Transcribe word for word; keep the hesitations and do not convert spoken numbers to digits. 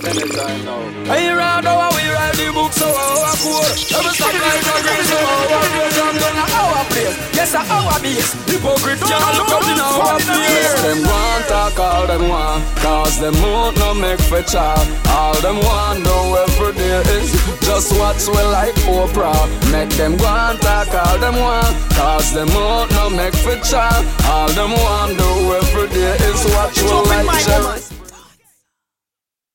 Anytime now. I ride how we ride the book, so our code. Never stop like a ring, so our place. I'm done at our place. Yes, at our base. Hypocrite can't look up in our place. Them want talk all them want, cause them won't no make for chat. All them want do every day is just watch we like Oprah. Make them want talk all them want, cause them won't no make for chat. All them want do every day is watch we like Jerry.